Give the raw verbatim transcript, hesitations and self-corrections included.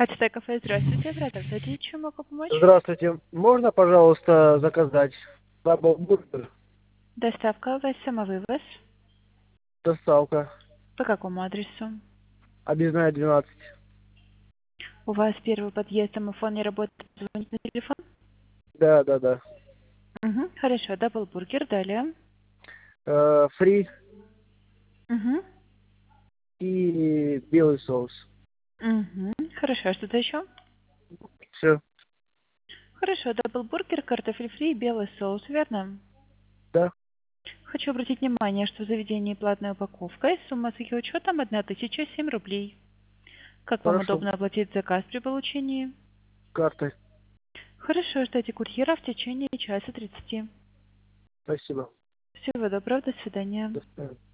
АТТ кафе, здравствуйте, оператор. Дадите, чем могу помочь? Здравствуйте. Можно, пожалуйста, заказать даблбургер? Доставка у вас, самовывоз. Доставка. По какому адресу? Объездная двенадцать. У вас первый подъезд, домофон не работает, звонить на телефон? Да, да, да. Угу, хорошо, даблбургер, далее. Э, фри Угу. и белый соус. Угу, хорошо, а что-то еще? Все. Хорошо, даблбургер, картофель фри, белый соус, верно? Да. Хочу обратить внимание, что в заведении платная упаковка и сумма с ее учетом тысяча семь рублей. Как вам Хорошо. удобно оплатить заказ при получении? Картой. Хорошо, ждите курьера в течение часа тридцати. Спасибо. Всего доброго, до свидания. До свидания.